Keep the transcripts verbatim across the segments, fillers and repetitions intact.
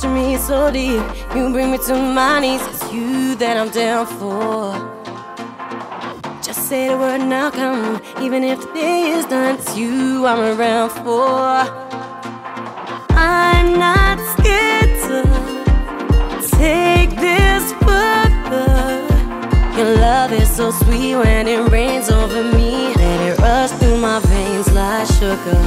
touching me so deep. You bring me to my knees. It's you that I'm down for. Just say the word and I'll come. Even if the day is done, it's you I'm around for. I'm not scared to take this further. Your love is so sweet when it rains over me. Let it rush through my veins like sugar.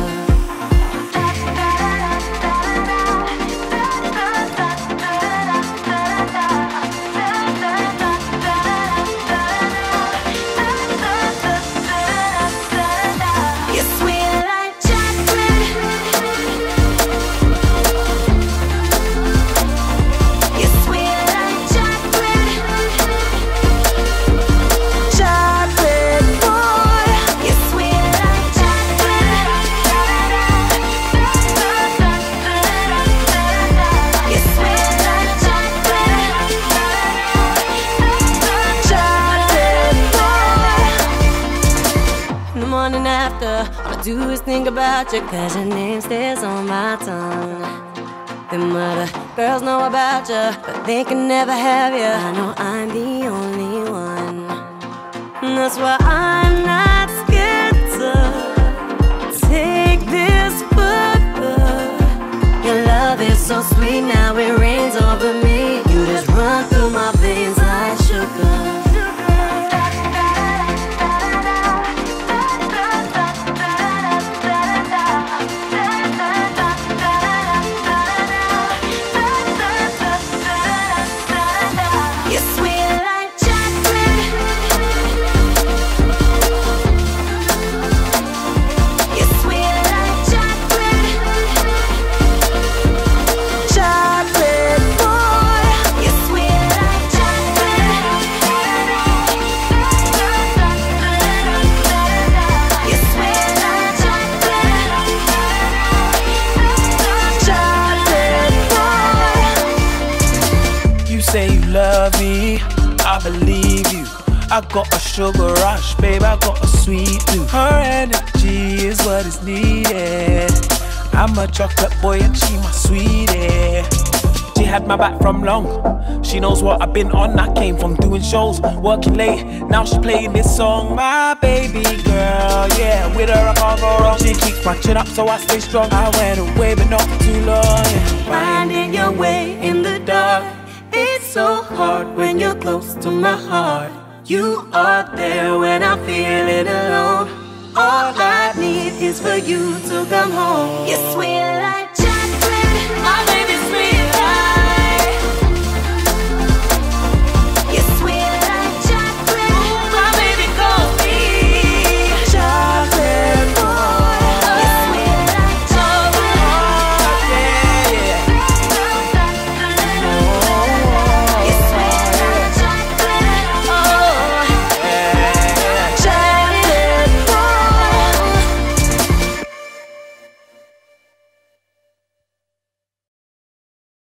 Morning after, all I do is think about you, cause your name stays on my tongue. Them other girls know about you, but they can never have you. I know I'm the only one. And that's why I'm not scared to take this further. Your love is so sweet, now it rains over me. You just run through my veins like sugar. Say you love me, I believe you. I got a sugar rush, babe, I got a sweet tooth. Her energy is what is needed. I'm a chocolate boy and she my sweetie. She had my back from long. She knows what I've been on. I came from doing shows, working late. Now she playing this song, my baby girl. Yeah, with her I can't go wrong. She keeps my chin up so I stay strong. I went away but not for too long, yeah. Finding your way in the dark, it's so hard when you're close to my heart. You are there when I'm feeling alone. All I need is for you to come home. You're sweet.